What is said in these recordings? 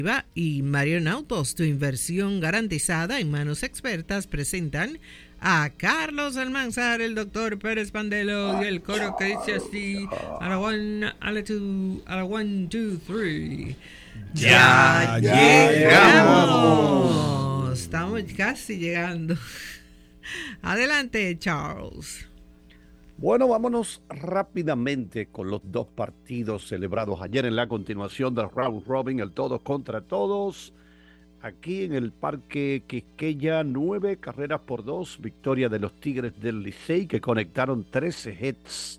Y Marion Autos, tu inversión garantizada en manos expertas, presentan a Carlos Almanzar, el doctor Pérez Pandelo y el coro que dice así: a la one, a la two, a la one, two, three. ¡Ya llegamos! Estamos casi llegando. Adelante, Charles. Bueno, vámonos rápidamente con los dos partidos celebrados ayer en la continuación del round robin, el todos contra todos. Aquí en el Parque Quisqueya, 9 carreras por 2, victoria de los Tigres del Licey, que conectaron 13 hits,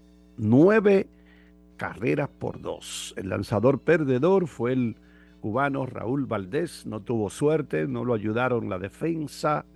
9 carreras por 2. El lanzador perdedor fue el cubano Raúl Valdés, no tuvo suerte, no lo ayudaron la defensa.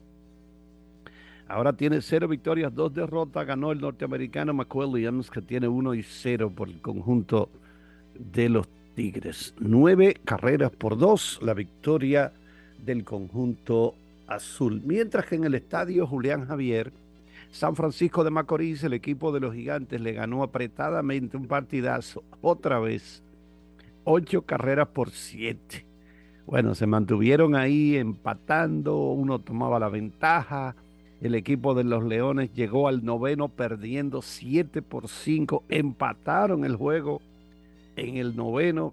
Ahora tiene 0 victorias, 2 derrotas. Ganó el norteamericano McWilliams, que tiene 1-0 por el conjunto de los Tigres. 9 carreras por 2, la victoria del conjunto azul. Mientras que en el estadio Julián Javier, San Francisco de Macorís, el equipo de los Gigantes le ganó apretadamente un partidazo. Otra vez, 8 carreras por 7. Bueno, se mantuvieron ahí empatando, uno tomaba la ventaja. El equipo de los Leones llegó al noveno perdiendo 7-5. Empataron el juego en el noveno.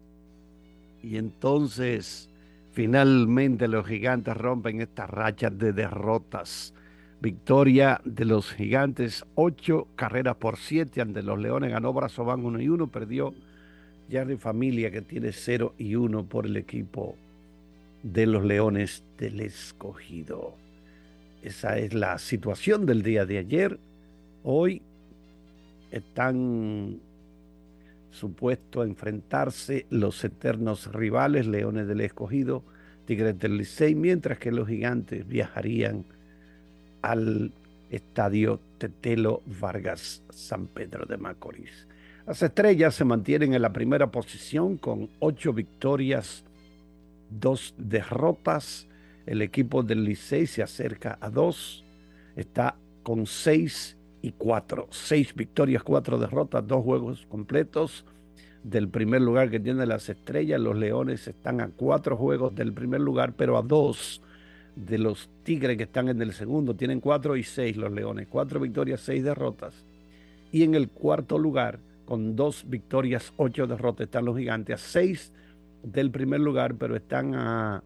Y entonces, finalmente los Gigantes rompen esta racha de derrotas. Victoria de los Gigantes, 8 carreras por 7 ante los Leones. Ganó Brazoban 1-1. Perdió Jerry Familia, que tiene 0-1 por el equipo de los Leones del Escogido. Esa es la situación del día de ayer. Hoy están supuestos a enfrentarse los eternos rivales, Leones del Escogido, Tigres del Licey, mientras que los Gigantes viajarían al estadio Tetelo Vargas San Pedro de Macorís. Las Estrellas se mantienen en la primera posición con 8 victorias, 2 derrotas. El equipo del Licey se acerca a 2, está con 6-4, 6 victorias, 4 derrotas, 2 juegos completos del primer lugar que tiene las Estrellas. Los Leones están a 4 juegos del primer lugar, pero a 2 de los Tigres que están en el segundo. Tienen 4-6 los Leones, 4 victorias, 6 derrotas. Y en el cuarto lugar, con 2 victorias, 8 derrotas, están los Gigantes, a 6 del primer lugar, pero están a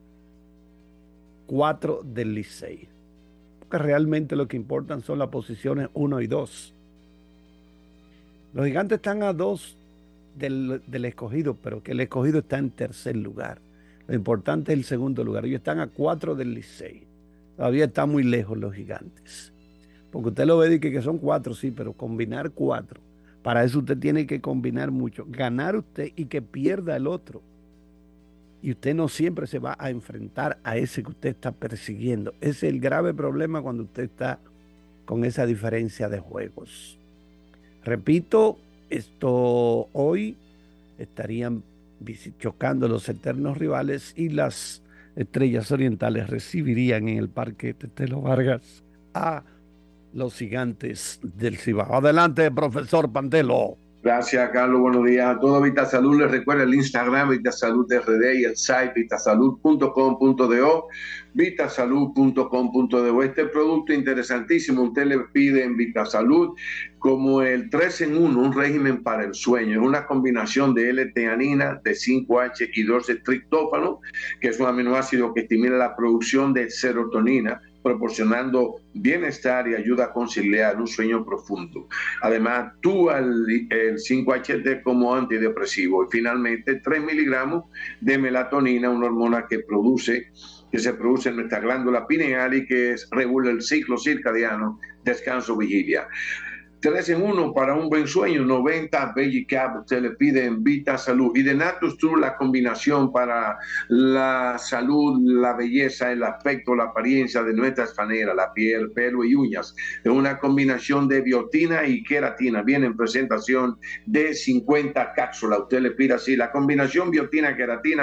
4 del Licey. Porque realmente lo que importan son las posiciones 1 y 2. Los Gigantes están a 2 del Escogido, pero que el Escogido está en tercer lugar. Lo importante es el segundo lugar. Ellos están a 4 del Licey. Todavía están muy lejos los Gigantes. Porque usted lo ve y que son 4, sí, pero combinar 4. Para eso usted tiene que combinar mucho. Ganar usted y que pierda el otro. Y usted no siempre se va a enfrentar a ese que usted está persiguiendo. Ese es el grave problema cuando usted está con esa diferencia de juegos. Repito, esto hoy estarían chocando los eternos rivales y las Estrellas Orientales recibirían en el Parque Tetelo Vargas a los Gigantes del Cibao. Adelante, profesor Pandelo. Gracias, Carlos. Buenos días a todos. VitaSalud les recuerda el Instagram VitaSalud RD y el site vitasalud.com.do, vitasalud.com.do. Este producto interesantísimo usted le pide en VitaSalud como el 3 en 1, un régimen para el sueño. Es una combinación de L-teanina, de 5H y 12 triptófano, que es un aminoácido que estimula la producción de serotonina, proporcionando bienestar y ayuda a conciliar un sueño profundo. Además, actúa el 5-HT como antidepresivo. Y finalmente, 3 miligramos de melatonina, una hormona que se produce en nuestra glándula pineal y que regula el ciclo circadiano, descanso-vigilia. 3 en 1 para un buen sueño, 90 Bellicap, usted le pide en VitaSalud. Y de Natus True, la combinación para la salud, la belleza, el aspecto, la apariencia de nuestras faneras, la piel, pelo y uñas. Es una combinación de biotina y queratina. Viene en presentación de 50 cápsulas. Usted le pide así, la combinación biotina-queratina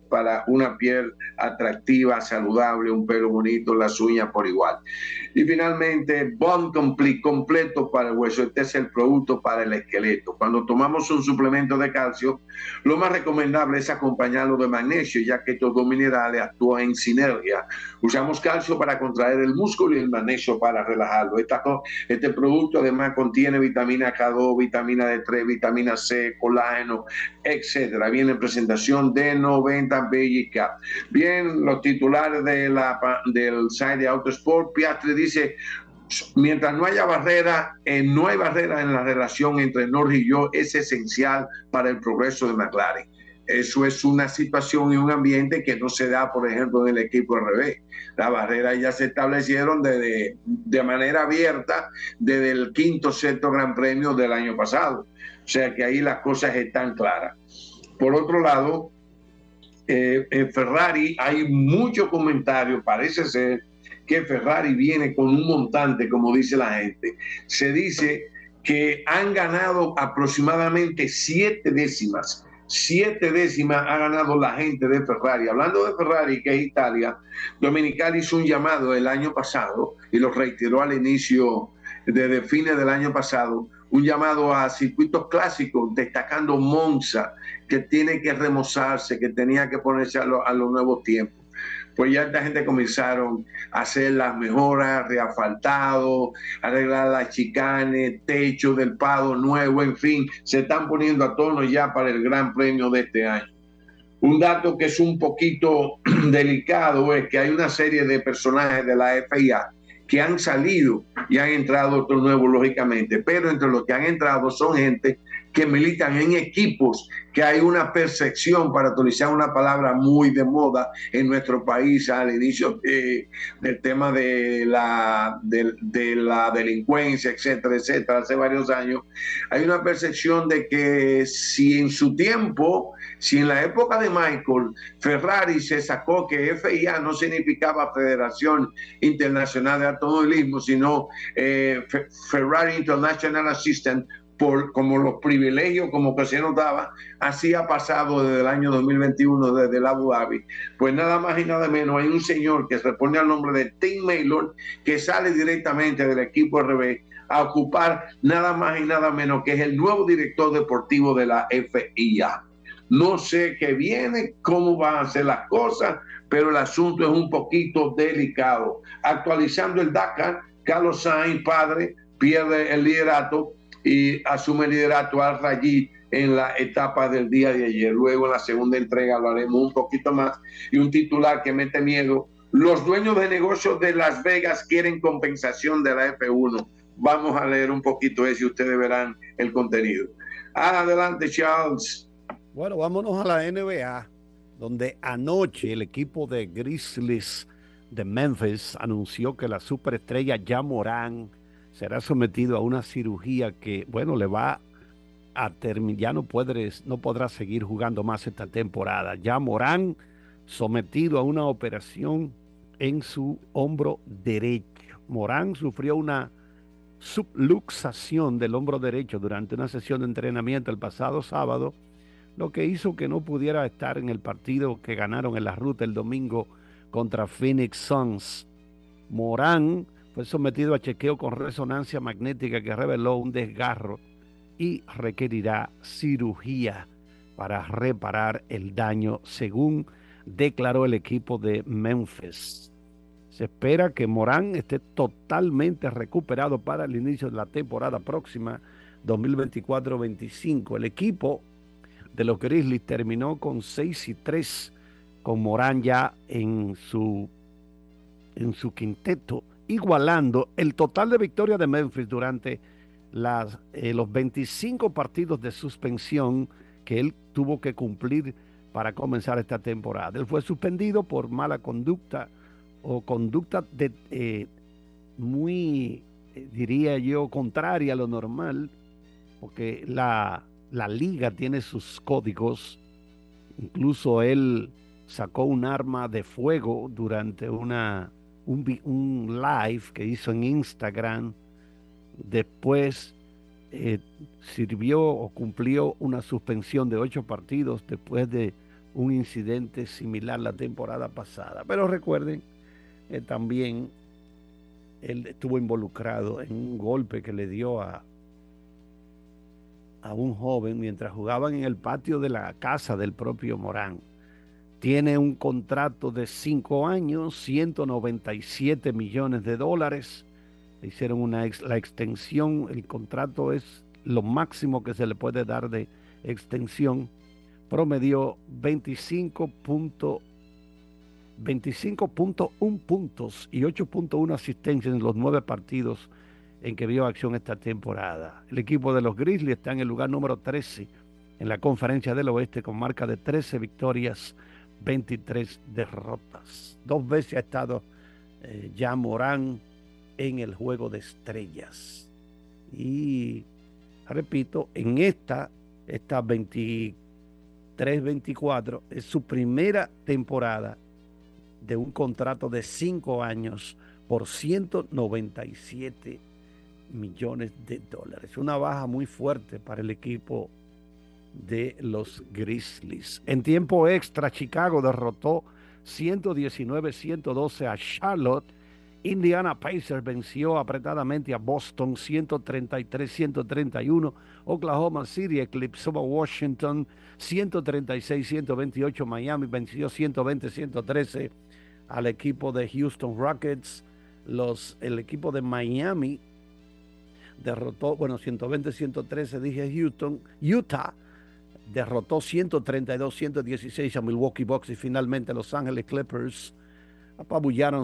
para una piel atractiva, saludable, un pelo bonito, las uñas por igual. Y finalmente, Bone Complete, completo para el hueso. Este es el producto para el esqueleto. Cuando tomamos un suplemento de calcio, lo más recomendable es acompañarlo de magnesio, ya que estos dos minerales actúan en sinergia. Usamos calcio para contraer el músculo y el magnesio para relajarlo. Este producto además contiene vitamina K2, vitamina D3, vitamina C, colágeno, etcétera. Viene en presentación de 90 BGK. Bien, los titulares del site de Autosport, Piastri dice: mientras no haya barrera, no hay barrera en la relación entre Norris y yo, es esencial para el progreso de McLaren. Eso es una situación y un ambiente que no se da, por ejemplo, en el equipo RB. Las barreras ya se establecieron de manera abierta desde el quinto, sexto Gran Premio del año pasado. O sea que ahí las cosas están claras. Por otro lado, en Ferrari hay mucho comentario, parece ser que Ferrari viene con un montante, como dice la gente. Se dice que han ganado aproximadamente 7 décimas. 7 décimas ha ganado la gente de Ferrari. Hablando de Ferrari, que es Italia, Domenicali hizo un llamado el año pasado y lo reiteró al inicio, desde fines del año pasado, un llamado a circuitos clásicos, destacando Monza, que tiene que remozarse, que tenía que ponerse a los nuevos tiempos. Pues ya esta gente comenzaron a hacer las mejoras, reasfaltado, arreglar las chicanes, techo del Prado nuevo, en fin, se están poniendo a tono ya para el Gran Premio de este año. Un dato que es un poquito delicado es que hay una serie de personajes de la FIA que han salido y han entrado otros nuevos, lógicamente, pero entre los que han entrado son gente que militan en equipos, que hay una percepción, para utilizar una palabra muy de moda en nuestro país al inicio del tema de la delincuencia, etcétera, etcétera, hace varios años. Hay una percepción de que si en su tiempo, si en la época de Michael, Ferrari se sacó que FIA no significaba Federación Internacional de Automovilismo, sino Ferrari International Assistant, como los privilegios, como que se notaba, así ha pasado desde el año 2021, desde el Abu Dhabi. Pues nada más y nada menos, hay un señor que se responde al nombre de Tim Maylor, que sale directamente del equipo RB a ocupar nada más y nada menos que es el nuevo director deportivo de la FIA. No sé qué viene, cómo van a ser las cosas, pero el asunto es un poquito delicado. Actualizando el Dakar, Carlos Sainz, padre, pierde el liderato y asume el liderato al Rallye en la etapa del día de ayer. Luego en la segunda entrega hablaremos un poquito más. Y un titular que mete miedo: los dueños de negocios de Las Vegas quieren compensación de la F1. Vamos a leer un poquito eso y ustedes verán el contenido. Adelante, Charles. Bueno, vámonos a la NBA, donde anoche el equipo de Grizzlies de Memphis anunció que la superestrella Ja Morant será sometido a una cirugía que, bueno, le va a terminar, ya no podrá seguir jugando más esta temporada. Ja Morant sometido a una operación en su hombro derecho. Morant sufrió una subluxación del hombro derecho durante una sesión de entrenamiento el pasado sábado, lo que hizo que no pudiera estar en el partido que ganaron en la ruta el domingo contra Phoenix Suns. Morant fue sometido a chequeo con resonancia magnética que reveló un desgarro y requerirá cirugía para reparar el daño, según declaró el equipo de Memphis. Se espera que Morant esté totalmente recuperado para el inicio de la temporada próxima 2024-25. El equipo de los Grizzlies terminó con 6-3, con Morant ya en su quinteto, igualando el total de victorias de Memphis durante los 25 partidos de suspensión que él tuvo que cumplir para comenzar esta temporada. Él fue suspendido por mala conducta o conducta muy, diría yo, contraria a lo normal, porque la liga tiene sus códigos. Incluso él sacó un arma de fuego durante un live que hizo en Instagram. Después sirvió o cumplió una suspensión de 8 partidos después de un incidente similar la temporada pasada. Pero recuerden, también él estuvo involucrado en un golpe que le dio a un joven mientras jugaban en el patio de la casa del propio Morán. Tiene un contrato de 5 años, 197 millones de dólares. Le hicieron la extensión, el contrato es lo máximo que se le puede dar de extensión. Promedió 25.1 puntos y 8.1 asistencias en los 9 partidos en que vio acción esta temporada. El equipo de los Grizzlies está en el lugar número 13 en la Conferencia del Oeste con marca de 13 victorias, 23 derrotas. 2 veces ha estado ya Morán en el Juego de Estrellas. Y repito, en esta 23-24 es su primera temporada de un contrato de 5 años por 197 millones de dólares. Una baja muy fuerte para el equipo de los Grizzlies. En tiempo extra, Chicago derrotó 119-112 a Charlotte. Indiana Pacers venció apretadamente a Boston 133-131. Oklahoma City eclipsó a Washington 136-128. Miami venció 120-113 al equipo de Houston Rockets. El equipo de Miami derrotó, 120-113 dije Houston. Utah derrotó 132-116 a Milwaukee Bucks y finalmente Los Ángeles Clippers apabullaron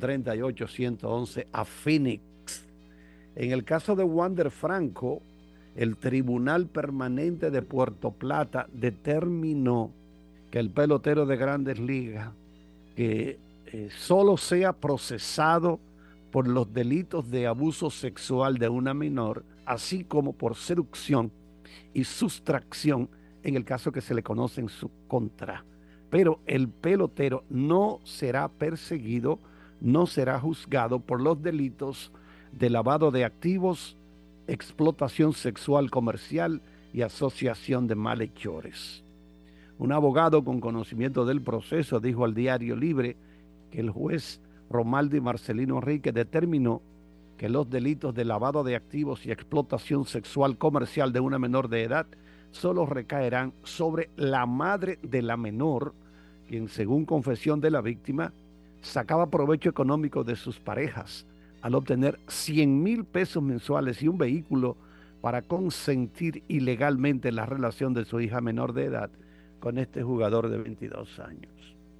138-111 a Phoenix. En el caso de Wander Franco, el Tribunal Permanente de Puerto Plata determinó que el pelotero de Grandes Ligas que solo sea procesado por los delitos de abuso sexual de una menor, así como por seducción y sustracción en el caso que se le conoce en su contra. Pero el pelotero no será perseguido, no será juzgado por los delitos de lavado de activos, explotación sexual comercial y asociación de malhechores. Un abogado con conocimiento del proceso dijo al Diario Libre que el juez Romaldi Marcelino Enrique determinó que los delitos de lavado de activos y explotación sexual comercial de una menor de edad solo recaerán sobre la madre de la menor, quien, según confesión de la víctima, sacaba provecho económico de sus parejas al obtener 100,000 pesos mensuales y un vehículo para consentir ilegalmente la relación de su hija menor de edad con este jugador de 22 años.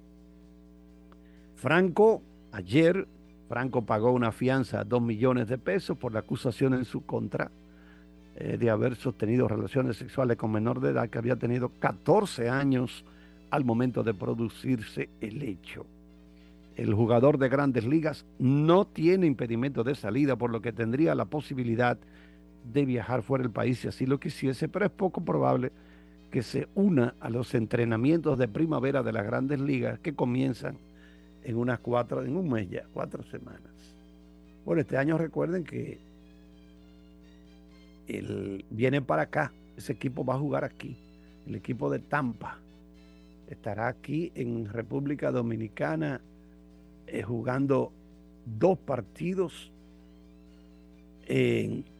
Ayer Franco pagó una fianza de 2 millones de pesos por la acusación en su contra de haber sostenido relaciones sexuales con menor de edad que había tenido 14 años al momento de producirse el hecho. El jugador de Grandes Ligas no tiene impedimento de salida, por lo que tendría la posibilidad de viajar fuera del país si así lo quisiese, pero es poco probable que se una a los entrenamientos de primavera de las Grandes Ligas que comienzan en un mes ya, 4 semanas. Bueno, este año recuerden que viene para acá, ese equipo va a jugar aquí, el equipo de Tampa estará aquí en República Dominicana jugando 2 partidos de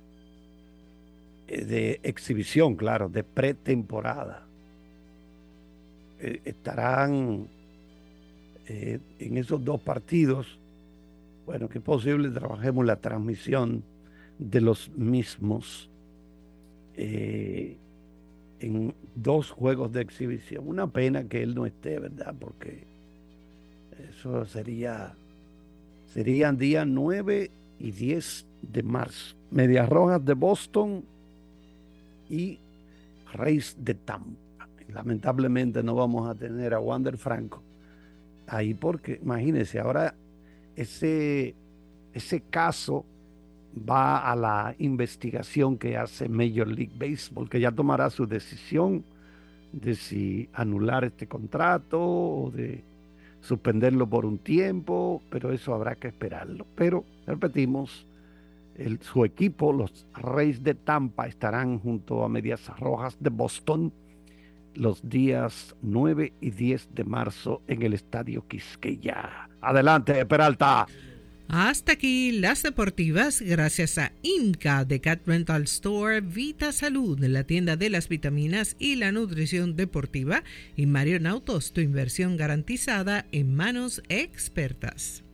exhibición, claro, de pretemporada. Estarán en esos 2 partidos, bueno, que es posible trabajemos la transmisión de los mismos en 2 juegos de exhibición. Una pena que él no esté, ¿verdad? Porque eso serían días 9 y 10 de marzo. Medias Rojas de Boston y Rays de Tampa. Lamentablemente no vamos a tener a Wander Franco ahí porque, imagínense, ahora ese caso va a la investigación que hace Major League Baseball, que ya tomará su decisión de si anular este contrato o de suspenderlo por un tiempo, pero eso habrá que esperarlo. Pero, repetimos, su equipo, los Rays de Tampa, estarán junto a Medias Rojas de Boston los días 9 y 10 de marzo en el Estadio Quisqueya. Adelante, Peralta. Hasta aquí las deportivas, gracias a Inca de Cat Rental Store, Vita Salud, la tienda de las vitaminas y la nutrición deportiva, y Marion Autos, tu inversión garantizada en manos expertas.